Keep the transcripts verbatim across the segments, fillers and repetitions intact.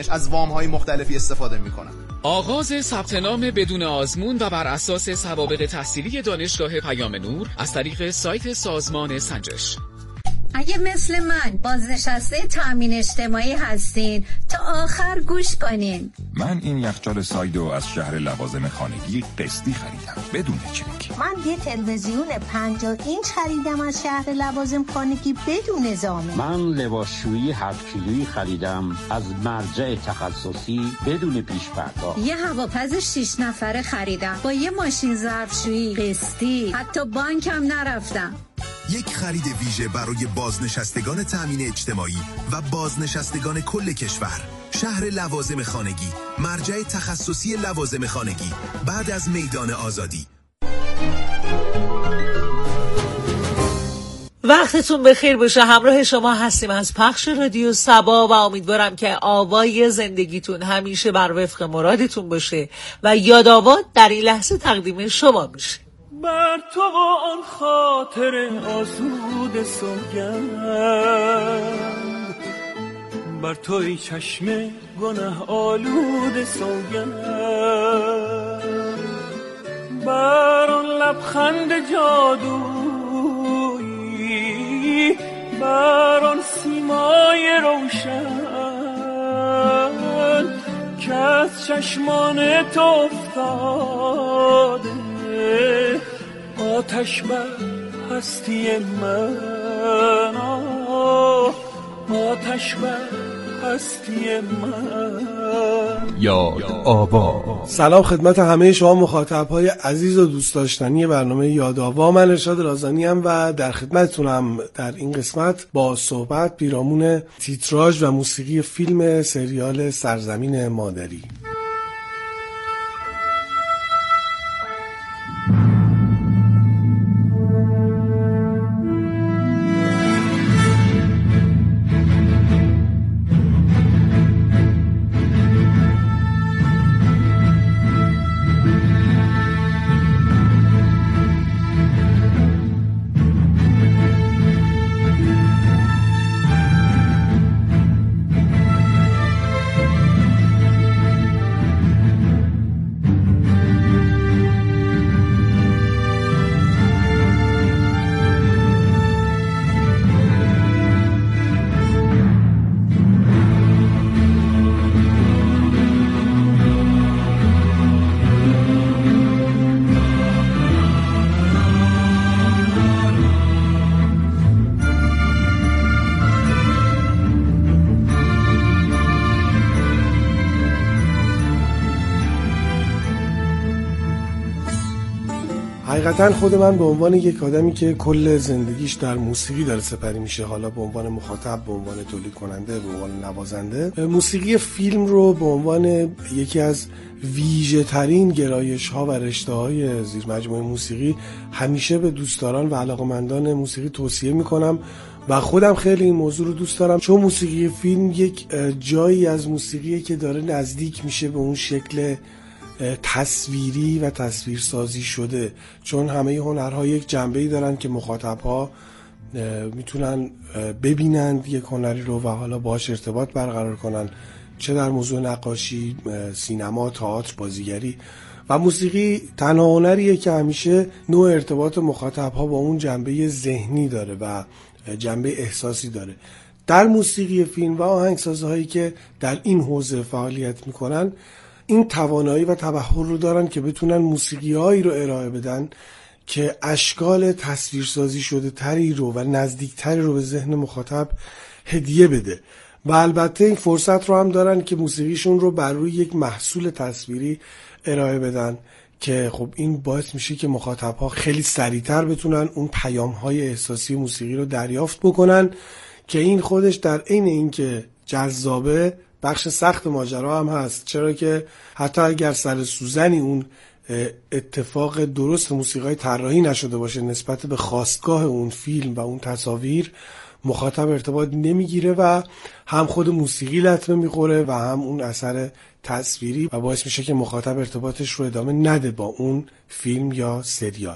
زمینش از وام‌های مختلفی استفاده میکنن. آغاز ثبت نام بدون آزمون و بر اساس سوابق تحصیلی دانشگاه پیام نور از طریق سایت سازمان سنجش. اگه مثل من بازنشسته تامین اجتماعی هستین تا آخر گوش کنین. من این یخچال سایدو از شهر لوازم خانگی قسطی خریدم بدون چک. من یه تلویزیون پنجاه اینچ خریدم از شهر لوازم خانگی بدون ضامن. من لباسشویی هفت کیلویی خریدم از مرجع تخصصی بدون پیش پرداخت. یه هواپز شش نفره خریدم با یه ماشین ظرفشویی قسطی، حتی بانکم نرفتم. یک خرید ویژه برای بازنشستگان تامین اجتماعی و بازنشستگان کل کشور. شهر لوازم خانگی، مرجع تخصصی لوازم خانگی، بعد از میدان آزادی. وقتتون بخیر باشه. همراه شما هستیم از پخش رادیو صبا و امیدوارم که آوای زندگیتون همیشه بر وفق مرادتون باشه و یادآوات در این لحظه تقدیم شما میشه. بر تو آن خاطر آسود سوگند، بر توی چشم گناه آلود سوگند، بر آن لبخند جادویی، بر آن سیمای روشن که از چشمان تو افتاده، آتش بر هستی من، آتش بر هستی من. یاد آوا. سلام خدمت همه شما مخاطبهای عزیز و دوست داشتنی برنامه یاد آوا. من ارشاد رازانی ام و در خدمتتونم در این قسمت با صحبت پیرامون تیتراژ و موسیقی فیلم سریال سرزمین مادری. حقیقتا خود من به عنوان یک آدمی که کل زندگیش در موسیقی داره سپری میشه، حالا به عنوان مخاطب، به عنوان تولید کننده، به عنوان نوازنده، موسیقی فیلم رو به عنوان یکی از ویژه ترین گرایش ها و رشته های زیر مجموعه موسیقی همیشه به دوستداران و علاقمندان موسیقی توصیه میکنم و خودم خیلی این موضوع رو دوست دارم، چون موسیقی فیلم یک جایی از موسیقیه که داره نزدیک میشه به اون شکل تصویری و تصویرسازی شده، چون همه هنرها یک جنبه‌ای دارن که مخاطبها میتونن ببینند یک هنری رو و حالا باهاش ارتباط برقرار کنن، چه در موضوع نقاشی، سینما، تئاتر، بازیگری. و موسیقی تنها هنریه که همیشه نوع ارتباط مخاطبها با اون جنبه ذهنی داره و جنبه احساسی داره. در موسیقی فیلم و آهنگسازهایی که در این حوزه فعالیت میکنن این توانایی و تبحر رو دارن که بتونن موسیقی‌هایی رو ارائه بدن که اشکال تصویرسازی شده تری رو و نزدیک تری رو به ذهن مخاطب هدیه بده و البته این فرصت رو هم دارن که موسیقیشون رو بر روی یک محصول تصویری ارائه بدن که خب این باعث میشه که مخاطب‌ها خیلی سریعتر بتونن اون پیام‌های احساسی موسیقی رو دریافت بکنن که این خودش در عین اینکه جذابه بخش سخت ماجرا هم هست، چرا که حتی اگر سر سوزنی اون اتفاق درست موسیقی طراحی نشده باشه نسبت به خواستگاه اون فیلم و اون تصاویر، مخاطب ارتباط نمیگیره و هم خود موسیقی لطمه میخوره و هم اون اثر تصویری و باعث میشه که مخاطب ارتباطش رو ادامه نده با اون فیلم یا سریال.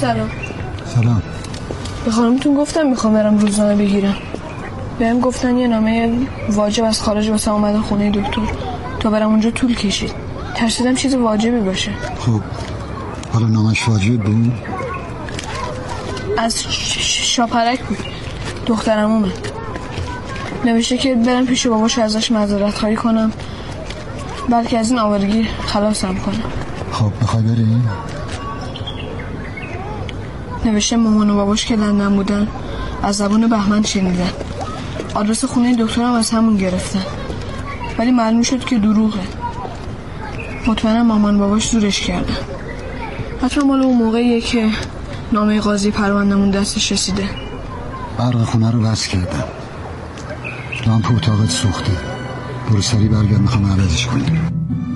سلام. سلام. به خانمتون گفتم میخوام برم روزنامه بگیرم. بهم گفتن یه نامه واجب از خارج واسه اومدن خونه دکتر. تا برم اونجا طول کشید. ترسیدم چیز واجبی باشه. خب حالا نامش واجب بود؟ از شاپرک بود. دخترم اومد. نوشته که برم پیش باباش ازش معذرت خواهی کنم، بلکه از این آوارگی خلاصم کنم. خب بخوای بری؟ نوشته مامان و باباش که لندن بودن از زبون بهمن شنیدن. آدرس خونه دکترم از همون گرفتن، ولی معلوم شد که دروغه. مطمئنم مامان باباش زورش کردن. حتما مال اون موقعیه که نامه قاضی پروندمون دستش رسیده. برق خونه رو بس کردم، لامپ اتاقت سوخته. برو سری برگرد، میخوام عوضش کنیم.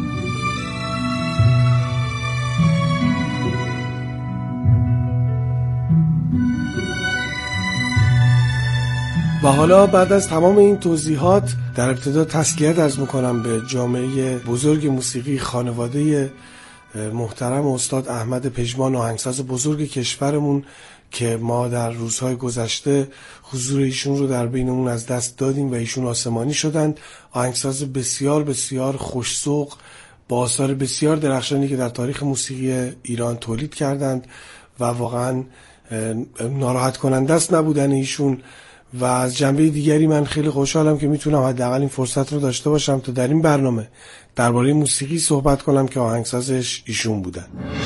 و حالا بعد از تمام این توضیحات در ابتدا تسلیت عرض میکنم به جامعه بزرگ موسیقی، خانواده محترم استاد احمد پژمان، آهنگساز بزرگ کشورمون که ما در روزهای گذشته حضور ایشون رو در بینمون از دست دادیم و ایشون آسمانی شدند. آهنگساز بسیار بسیار خوش‌ذوق با آثار بسیار درخشانی که در تاریخ موسیقی ایران تولید کردند و واقعا ناراحت کننده است نبودن ایشون. و از جنبه دیگری من خیلی خوشحالم که میتونم حداقل این فرصت رو داشته باشم تا در این برنامه درباره موسیقی صحبت کنم که آهنگسازش ایشون بودن.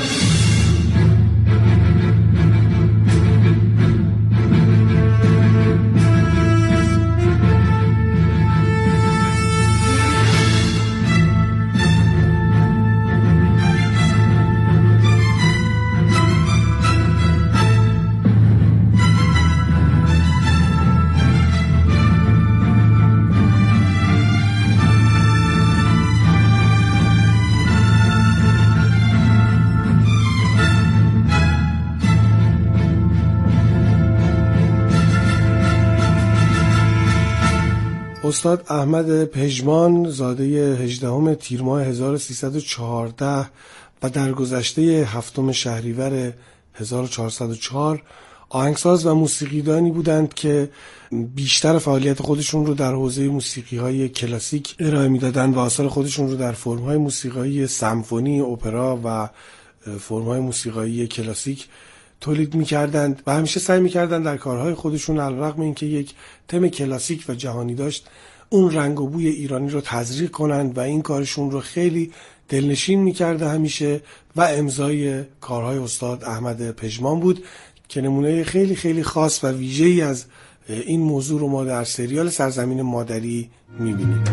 استاد احمد پژمان زاده هجدهم تیر ماه هزار و سیصد و چهارده و در گذشته هفتم شهریور هزار و چهارصد و چهار آهنگساز و موسیقیدانی بودند که بیشتر فعالیت خودشون رو در حوزه موسیقی‌های کلاسیک ارائه می‌دادند و آثار خودشون رو در فرم‌های موسیقایی سمفونی، اپرا و فرم‌های موسیقایی کلاسیک تولید می‌کردند و همیشه سعی می‌کردند در کارهای خودشون علیرغم اینکه یک تم کلاسیک و جهانی داشت، اون رنگ و بوی ایرانی رو تزریق کنند و این کارشون رو خیلی دلنشین می‌کرده همیشه و امضای کارهای استاد احمد پژمان بود که نمونه خیلی خیلی خاص و ویژه‌ای از این موضوع رو ما در سریال سرزمین مادری می‌بینیم.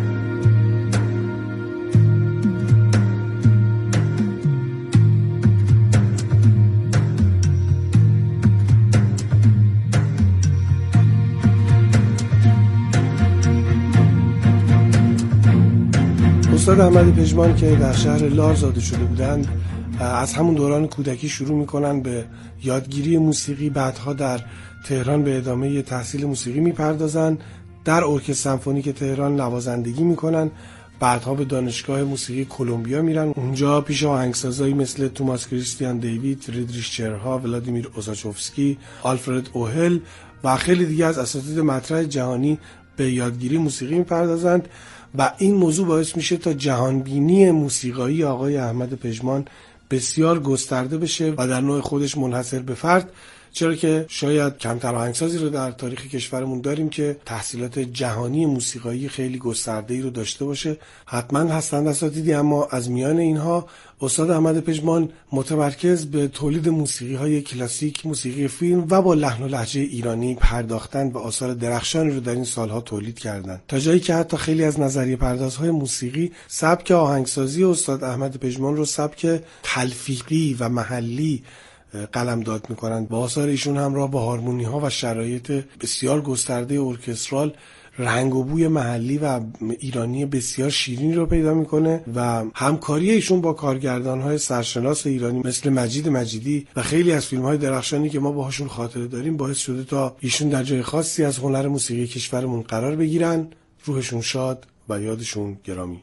استاد احمد پژمان که در شهر لار زاده شده بودند، از همون دوران کودکی شروع میکنن به یادگیری موسیقی، بعدها در تهران به ادامه تحصیل موسیقی میپردازن، در ارکستر سمفونیک تهران نوازندگی میکنن، بعدها به دانشگاه موسیقی کلمبیا میرن، اونجا پیش آهنگسازایی مثل توماس کریستیان دیوید، فریدریش چرها، ولادیمیر اوزاچوفسکی، آلفرد اوهل و خیلی دیگه از اساتید مطرح جهانی به یادگیری موسیقی میپردازند و این موضوع باعث میشه تا جهانبینی موسیقایی آقای احمد پژمان بسیار گسترده بشه و در نوع خودش منحصر به فرد، چرا که شاید کمتر آهنگسازی رو در تاریخ کشورمون داریم که تحصیلات جهانی موسیقایی خیلی گسترده‌ای رو داشته باشه. حتما هستند اساتیدی، اما از میان اینها استاد احمد پژمان متمرکز به تولید موسیقی‌های کلاسیک، موسیقی فیلم و با لحن و لهجه ایرانی پرداختند و آثار درخشانی رو در این سالها تولید کردند، تا جایی که حتی خیلی از نظریه پردازهای موسیقی سبک آهنگسازی استاد احمد پژمان رو سبک تلفیقی و محلی قلمداد می‌کنند. با آثار ایشون همراه با هارمونی‌ها و شرایط بسیار گسترده ارکسترال رنگ و بوی محلی و ایرانی بسیار شیرین رو پیدا میکنه و همکاری ایشون با کارگردان‌های سرشناس ایرانی مثل مجید مجیدی و خیلی از فیلم‌های درخشانی که ما باهاشون خاطره داریم باعث شده تا ایشون در جای خاصی از هنر موسیقی کشورمون قرار بگیرن. روحشون شاد و یادشون گرامی.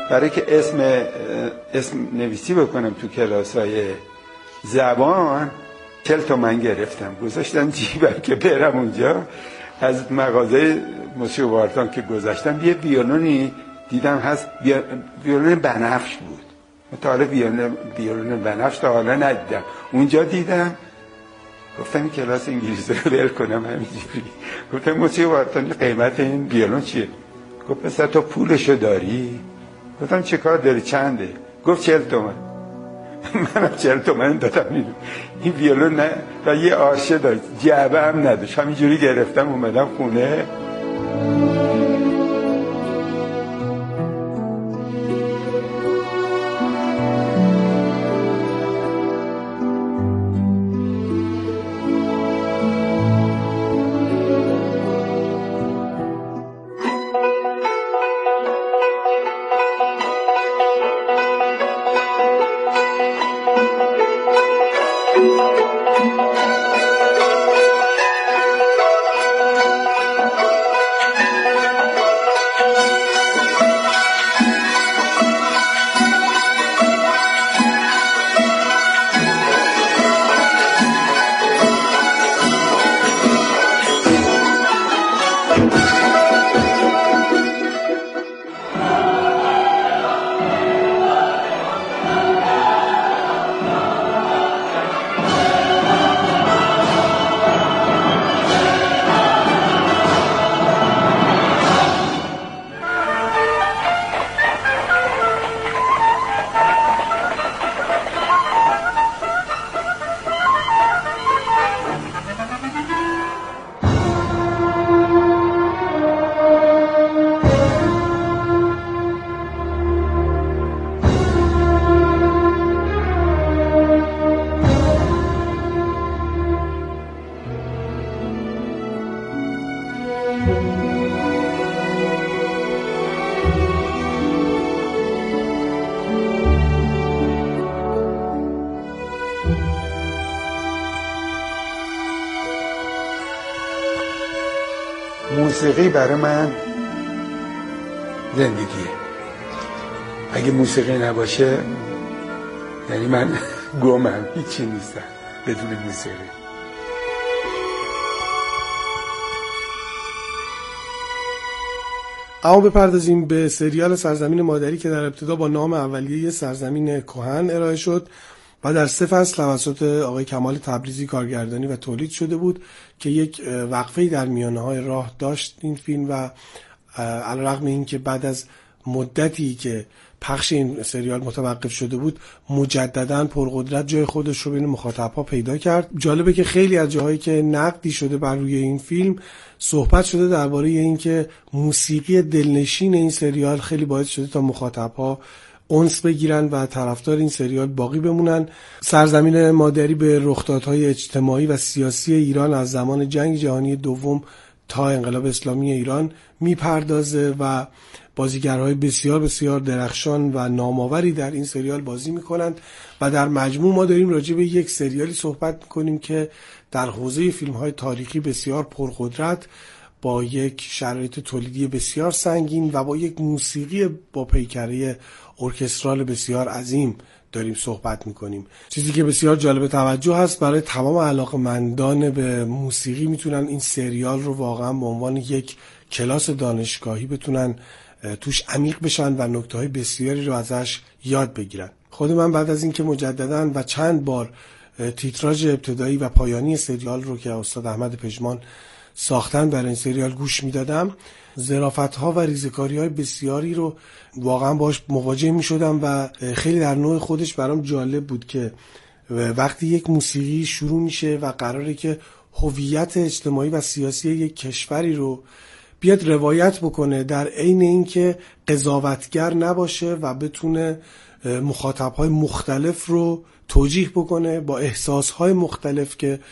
برای که اسم اسم نویسی بکنم تو کلاس‌های زبان چهل تومن گرفتم، گذاشتم جیبم که برم اونجا. از مغازه موسیقی وارتان که گذاشتم یه ویولونی دیدم هست، ویولون بنفش بود. تا حالا ویولون ویولون بنفش تا حالا ندیدم. اونجا دیدم، گفتم این کلاس انگلیسی رو ول کنم همینجوری. گفتم موسیقی وارتان قیمت این ویولون چیه؟ گفت پسر تو پولشو داری؟ گفتم چه کار داری چنده؟ گفت چهل تومن. منم چهل تومن دادم این این ویولون نه و یه آرشه داشت، جعبه هم نداشت، همینجوری گرفتم اومدم خونه. موسیقی برای من زندگیه. اگه موسیقی نباشه یعنی من گمم، هیچی نیستم بدون موسیقی. اما بپردازیم به سریال سرزمین مادری که در ابتدا با نام اولیه سرزمین کهن ارائه شد و در سه فصل توسط آقای کمال تبریزی کارگردانی و تولید شده بود که یک وقفه‌ای در میانه‌های راه داشت این فیلم و علیرغم این که بعد از مدتی که پخش این سریال متوقف شده بود مجدداً پرقدرت جای خودش رو بین مخاطب‌ها پیدا کرد. جالبه که خیلی از جاهایی که نقدی شده بر روی این فیلم صحبت شده درباره این که موسیقی دلنشین این سریال خیلی باعث شده تا مخاطب‌ها انس بگیرن و طرفدار این سریال باقی بمونن. سرزمین مادری به رخدادهای اجتماعی و سیاسی ایران از زمان جنگ جهانی دوم تا انقلاب اسلامی ایران میپردازه و بازیگرهای بسیار بسیار درخشان و نامآوری در این سریال بازی میکنند و در مجموع ما داریم راجع به یک سریالی صحبت میکنیم که در حوزه فیلم‌های تاریخی بسیار پرقدرت با یک شرایط تولیدی بسیار سنگین و با یک موسیقی با پیکره ارکسترال بسیار عظیم داریم صحبت میکنیم. چیزی که بسیار جالب توجه هست برای تمام علاقه‌مندان به موسیقی میتونن این سریال رو واقعا به عنوان یک کلاس دانشگاهی بتونن توش عمیق بشن و نکته‌های بسیاری رو ازش یاد بگیرن. خود من بعد از اینکه مجدداً و چند بار تیتراژ ابتدایی و پایانی سریال رو که استاد احمد پژمان ساختن برای این سریال گوش میدادم، ظرافت‌ها و ریزکاری‌های بسیاری رو واقعا باش مواجه می‌شدم و خیلی در نوع خودش برام جالب بود که وقتی یک موسیقی شروع میشه و قراره که هویت اجتماعی و سیاسی یک کشوری رو بیاد روایت بکنه در عین اینکه قضاوتگر نباشه و بتونه مخاطب‌های مختلف رو توجیه بکنه با احساس‌های مختلف که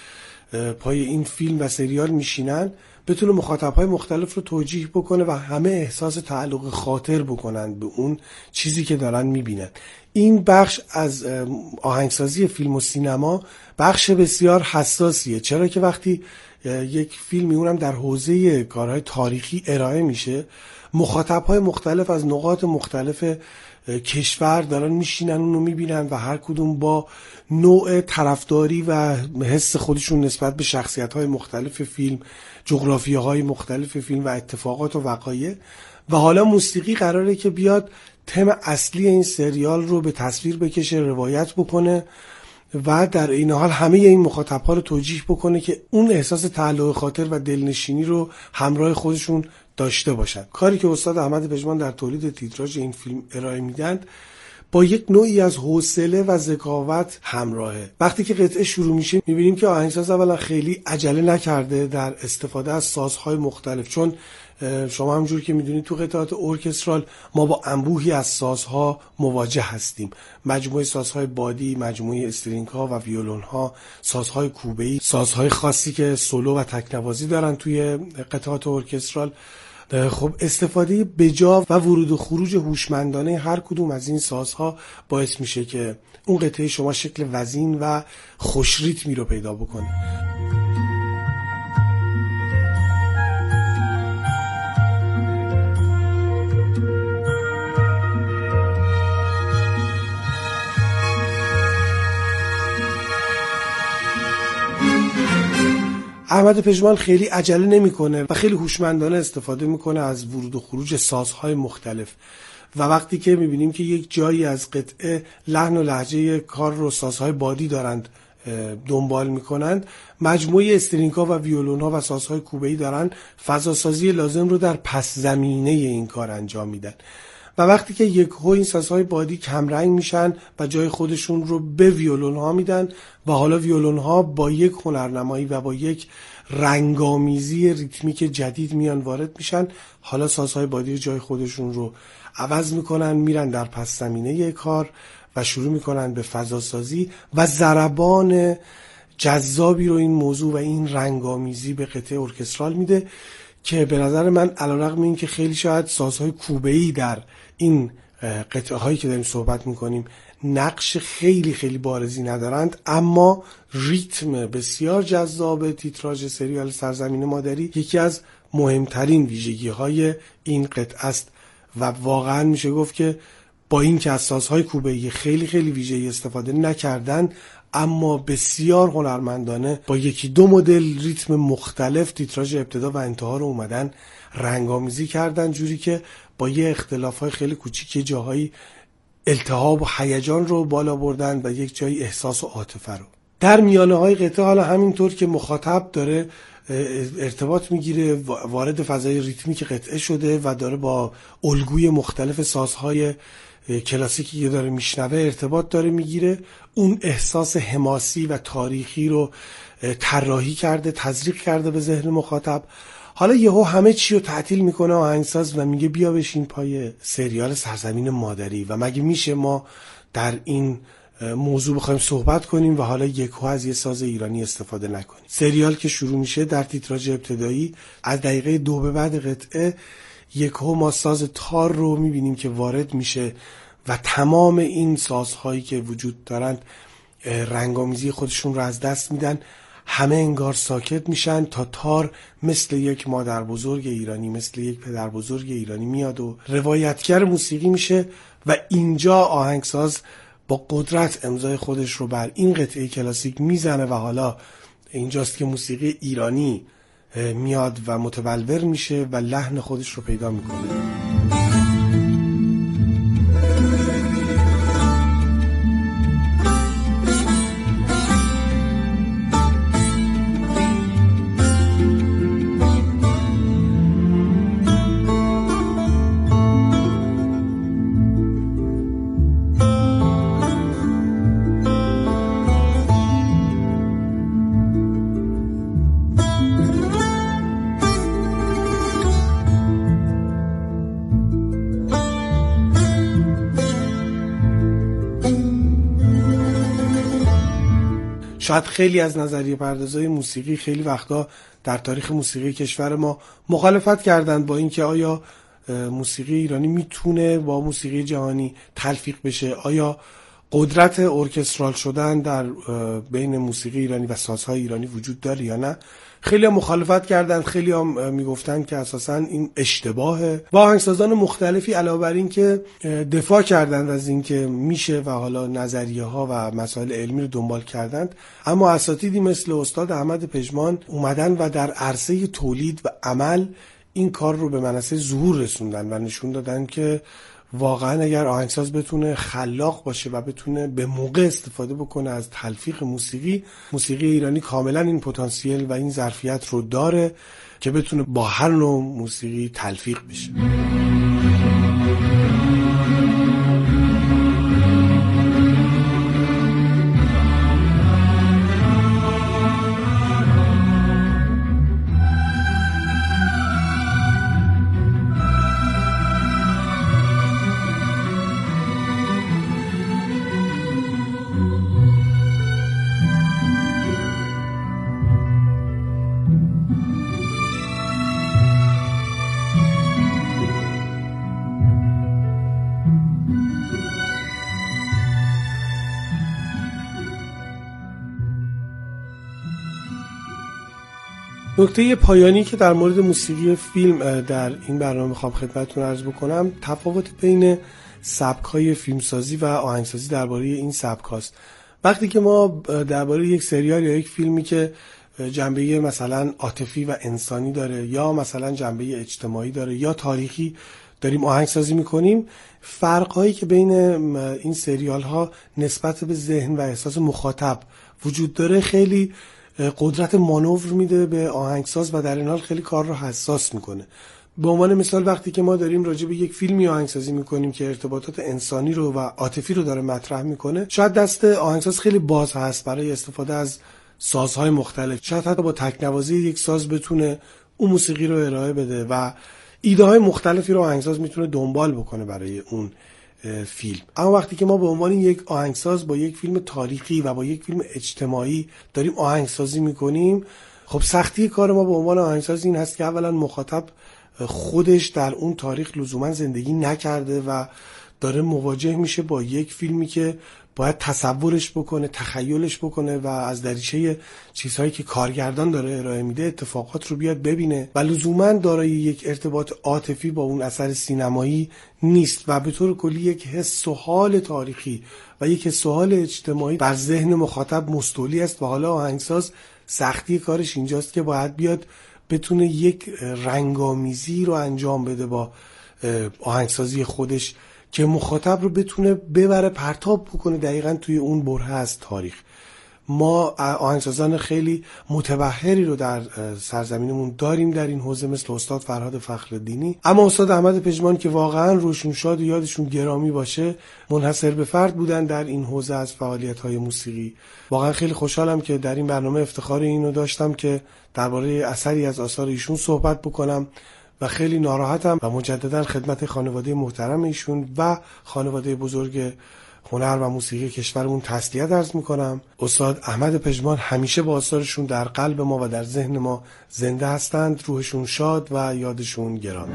پای این فیلم و سریال میشینن، بتونه مخاطب‌های مختلف رو توجیه بکنه و همه احساس تعلق خاطر بکنن به اون چیزی که دارن میبینن. این بخش از آهنگسازی فیلم و سینما بخش بسیار حساسیه، چرا که وقتی یک فیلمی اونم در حوزه کارهای تاریخی ارائه میشه، مخاطب‌های مختلف از نقاط مختلف کشور دارن میشینن اونو میبینن و هر کدوم با نوع طرفداری و حس خودشون نسبت به شخصیت‌های مختلف فیلم، جغرافیاهای مختلف فیلم و اتفاقات و وقایع. و حالا موسیقی قراره که بیاد تم اصلی این سریال رو به تصویر بکشه، روایت بکنه و در این حال همه این مخاطب‌ها رو توجیه بکنه که اون احساس تعلق خاطر و دلنشینی رو همراه خودشون داشته باشن. کاری که استاد احمد پژمان در تولید تیتراژ این فیلم ارائه میدن با یک نوعی از حوصله و ذکاوت همراهه. وقتی که قطعه شروع میشه میبینیم که آهنگساز اولا خیلی عجله نکرده در استفاده از سازهای مختلف، چون شما همونجور که میدونید تو قطعات ارکسترال ما با انبوهی از سازها مواجه هستیم، مجموعه سازهای بادی، مجموعه استرینگ ها و ویولون ها، سازهای کوبه‌ای، سازهای خاصی که سولو و تکنوازی دارن توی قطعات ارکسترال. خب استفاده بجا و ورود و خروج هوشمندانه هر کدوم از این سازها باعث میشه که اون قطعه شما شکل وزین و خوش ریتمی رو پیدا بکنه. احمد پژمان خیلی عجله نمیکنه و خیلی هوشمندانه استفاده میکنه از ورود و خروج سازهای مختلف و وقتی که میبینیم که یک جایی از قطعه لحن و لهجه کار رو سازهای بادی دارند دنبال میکنند، مجموعه استرینگ‌ها و ویولون‌ها و سازهای کوبه‌ای دارن فضاسازی لازم رو در پس زمینه این کار انجام میدن و وقتی که یک هو این سازهای بادی کمرنگ میشن و جای خودشون رو به ویولون ها میدن و حالا ویولون ها با یک هنرنمایی و با یک رنگامیزی ریتمیک جدید میان وارد میشن، حالا سازهای بادی جای خودشون رو عوض میکنن، میرن در پس زمینه کار و شروع میکنن به فضاسازی و ضربان جذابی رو این موضوع و این رنگامیزی به قطعه ارکسترال میده که به نظر من علیرغم این که خیلی شاید سازهای کوبه‌ای در این قطعه هایی که داریم صحبت میکنیم نقش خیلی خیلی بارزی ندارند، اما ریتم بسیار جذاب تیتراژ سریال سرزمین مادری یکی از مهمترین ویژگی های این قطعه است و واقعا میشه گفت که با این که از سازهای کوبه‌ای خیلی خیلی ویژه‌ای استفاده نکردن، اما بسیار هنرمندانه با یکی دو مدل ریتم مختلف تیتراژ ابتدا و انتها رو اومدن رنگامیزی کردن، جوری که با یه اختلاف‌های خیلی کوچیک جاهایی التهاب و هیجان رو بالا بردن و یک جایی احساس و عاطفه رو. در میانه‌های قطعه حالا همینطور که مخاطب داره ارتباط میگیره، وارد فضای ریتمیک قطعه شده و داره با الگوی مختلف سازهای کلاسیکی که داره میشنوه ارتباط داره میگیره، اون احساس حماسی و تاریخی رو طراحی کرده، تزریق کرده به ذهن مخاطب. حالا یهو همه چی رو تعطیل میکنه آهنگساز و میگه بیا بشین پای سریال سرزمین مادری و مگه میشه ما در این موضوع بخوایم صحبت کنیم و حالا یکو از یه ساز ایرانی استفاده نکنیم. سریال که شروع میشه در تیتراژ ابتدایی از دقیقه دو به بعد قطعه یکو ما ساز تار رو میبینیم که وارد میشه و تمام این سازهایی که وجود دارند رنگامیزی خودشون رو از دست میدن، همه انگار ساکت میشن تا تار مثل یک مادر بزرگ ایرانی، مثل یک پدر بزرگ ایرانی میاد و روایتگر موسیقی میشه و اینجا آهنگساز با قدرت امضای خودش رو بر این قطعه کلاسیک میزنه و حالا اینجاست که موسیقی ایرانی میاد و متبلور میشه و لحن خودش رو پیدا میکنه. شاید خیلی از نظریه پردازهای موسیقی خیلی وقتا در تاریخ موسیقی کشور ما مخالفت کردند با اینکه آیا موسیقی ایرانی میتونه با موسیقی جهانی تلفیق بشه، آیا قدرت ارکسترال شدن در بین موسیقی ایرانی و سازهای ایرانی وجود داره یا نه. خیلی هم مخالفت کردند، خیلی هم میگفتند که اساساً این اشتباهه و آهنگسازان مختلفی علاوه بر این که دفاع کردند از این که میشه و حالا نظریه ها و مسائل علمی رو دنبال کردند، اما اساتیدی مثل استاد احمد پژمان اومدن و در عرصه تولید و عمل این کار رو به منصه ظهور رسوندن و نشون دادن که واقعا اگر آهنگساز بتونه خلاق باشه و بتونه به موقع استفاده بکنه از تلفیق موسیقی، موسیقی ایرانی کاملا این پتانسیل و این ظرفیت رو داره که بتونه با هر نوع موسیقی تلفیق بشه. نکته پایانی که در مورد موسیقی فیلم در این برنامه میخوام خدمتتون عرض بکنم تفاوت بین سبک‌های فیلمسازی و آهنگسازی درباره این سبک‌هاست. وقتی که ما درباره یک سریال یا یک فیلمی که جنبه مثلا عاطفی و انسانی داره یا مثلا جنبه اجتماعی داره یا تاریخی داریم آهنگسازی میکنیم، فرق‌هایی که بین این سریال‌ها نسبت به ذهن و احساس مخاطب وجود داره خیلی قدرت مانور میده به آهنگساز و در این حال خیلی کار رو حساس میکنه. به عنوان مثال وقتی که ما داریم راجع به یک فیلمی آهنگسازی میکنیم که ارتباطات انسانی رو و عاطفی رو داره مطرح میکنه، شاید دست آهنگساز خیلی باز هست برای استفاده از سازهای مختلف. شاید حتی با تکنوازی یک ساز بتونه اون موسیقی رو ارائه بده و ایده های مختلفی رو آهنگساز میتونه دنبال بکنه برای اون فیلم. اما وقتی که ما به عنوان یک آهنگساز با یک فیلم تاریخی و با یک فیلم اجتماعی داریم آهنگسازی میکنیم، خب سختی کار ما به عنوان آهنگساز این هست که اولا مخاطب خودش در اون تاریخ لزوما زندگی نکرده و داره مواجه میشه با یک فیلمی که باید تصورش بکنه، تخیلش بکنه و از دریچه چیزهایی که کارگردان داره ارائه میده اتفاقات رو بیاد ببینه و لزوما دارای یک ارتباط عاطفی با اون اثر سینمایی نیست و به طور کلی یک حس و حال تاریخی و یک حس و حال اجتماعی بر ذهن مخاطب مستولی است و حالا آهنگساز سختی کارش اینجاست که باید بیاد بتونه یک رنگامیزی رو انجام بده با آهنگسازی خودش که مخاطب رو بتونه ببره پرتاب بکنه دقیقاً توی اون بره از تاریخ. ما آهنگسازان خیلی متبحری رو در سرزمینمون داریم در این حوزه مثل استاد فرهاد فخرالدینی، اما استاد احمد پژمان که واقعاً روشون شاد و یادشون گرامی باشه منحصر به فرد بودن در این حوزه از فعالیت‌های موسیقی. واقعاً خیلی خوشحالم که در این برنامه افتخار اینو داشتم که درباره اثری از آثار ایشون صحبت بکنم و خیلی ناراحتم و مجددا خدمت خانواده محترم ایشون و خانواده بزرگ هنر و موسیقی کشورمون تسلیت عرض میکنم. استاد احمد پژمان همیشه با آثارشون در قلب ما و در ذهن ما زنده هستند. روحشون شاد و یادشون گرامی.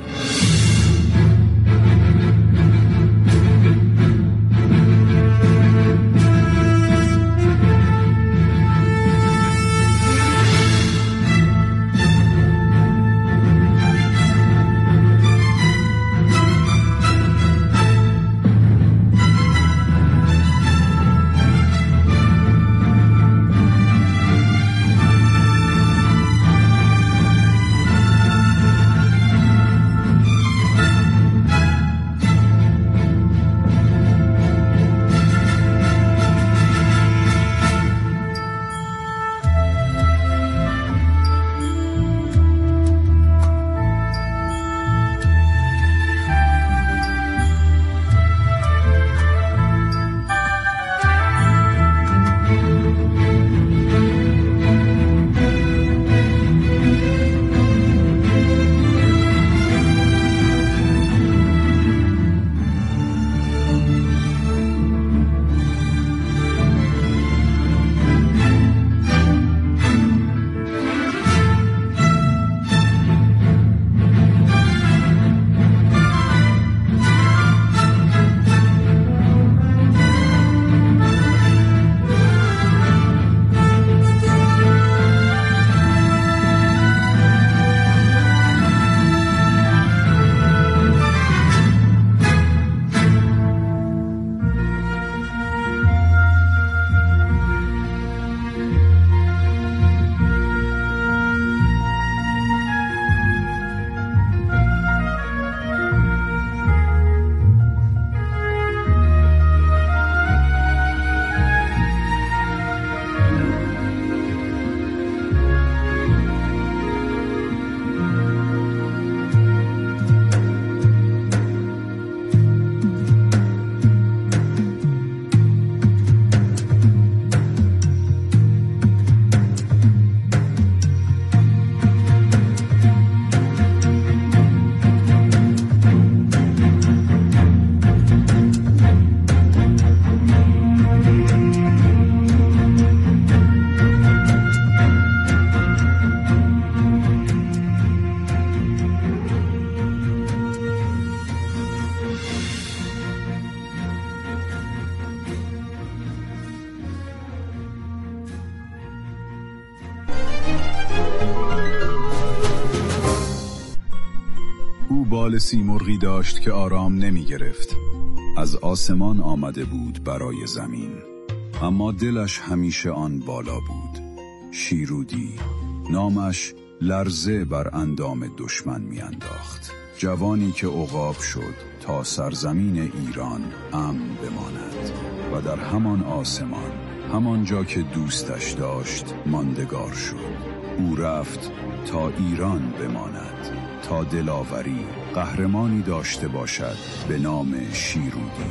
بال سیمرغی داشت که آرام نمی گرفت. از آسمان آمده بود برای زمین، اما دلش همیشه آن بالا بود. شیرودی نامش لرزه بر اندام دشمن می انداخت. جوانی که عقاب شد تا سرزمین ایران امن بماند و در همان آسمان، همان جا که دوستش داشت ماندگار شد. او رفت تا ایران بماند، تا دلاوری قهرمانی داشته باشد به نام شیرودی،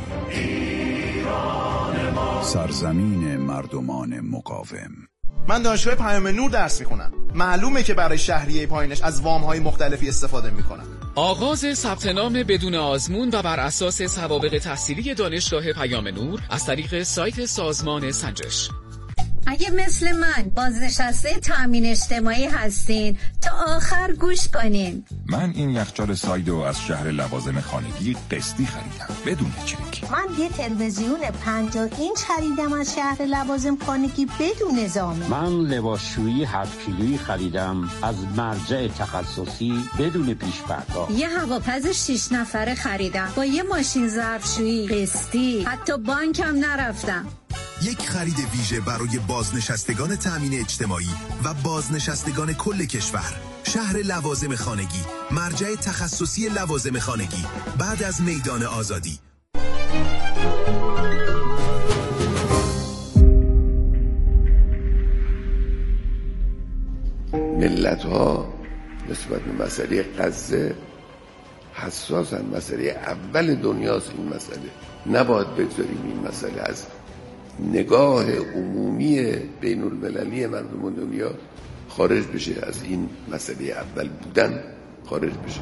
سرزمین مردمان مقاوم. من دانشگاه پیام نور درس میخونم. معلومه که برای شهریه پایینش از وام‌های مختلفی استفاده میکنم. آغاز ثبت نام بدون آزمون و بر اساس سوابق تحصیلی دانشگاه پیام نور از طریق سایت سازمان سنجش. اگه مثل من بازنشسته تامین اجتماعی هستین تا آخر گوش کنین. من این یخچال سایدو از شهر لوازم خانگی قسطی خریدم بدون چک. من یه تلویزیون پنجاه اینچ خریدم از شهر لوازم خانگی بدون ضامن. من لباسشویی هفت کیلویی خریدم از مرجع تخصصی بدون پیش پرداخت. یه هواپز شش نفره خریدم با یه ماشین ظرفشویی قسطی، حتی بانکم نرفتم. یک خرید ویژه برای بازنشستگان تامین اجتماعی و بازنشستگان کل کشور. شهر لوازم خانگی، مرجع تخصصی لوازم خانگی، بعد از میدان آزادی. ملت ها نسبت به مسئله غزه حساسن. مسئله اول دنیاست این مسئله. نباید بگذاریم این مسئله از نگاه عمومی بین المللی مردم دنیا خارج بشه، از این مسئله اول بودن خارج بشه.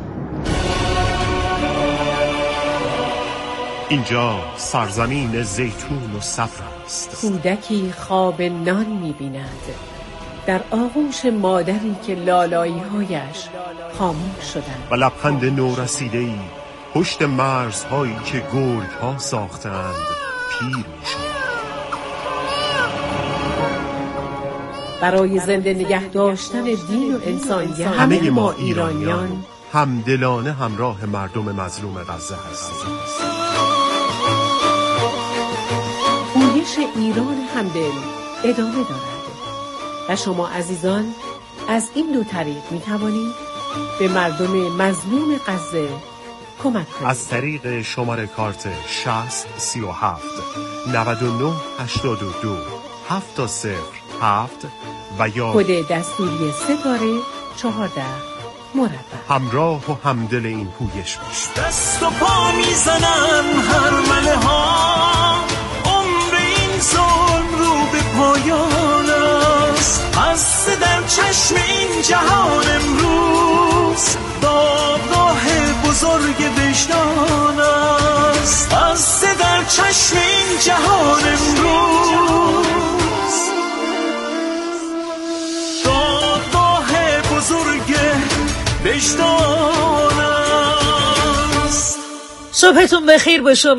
اینجا سرزمین زیتون و صفر است. کودکی خواب نان می‌بیند در آغوش مادری که لالایی‌هایش خاموش شدند و لبخند نورسیده‌ای پشت مرزهایی که گرگ‌ها ساختند پیر می‌شد. برای زنده نگه داشتن دین و انسانیت همه ما ایرانیان همدلانه همراه مردم مظلوم غزه هستیم. پویش ایران همدل ادامه دارد و شما عزیزان از این دو طریق می توانید به مردم مظلوم غزه کمک کنید. از طریق شماره کارت شصت سی و هفت نود و نه هشتاد و دو هفت صفر هفت و یا کد دستوری ستاره چهارده مربع. همراه و همدل این پویش باش. دست و پا میزنن هرمله ها، عمر این ظلم رو به پایان است. هسته در چشم این جهان امروز دادگاه بزرگ وجدان است. هسته در چشم این جهان امروز بزرگ وجدان است. صبحتون بخیر باشه.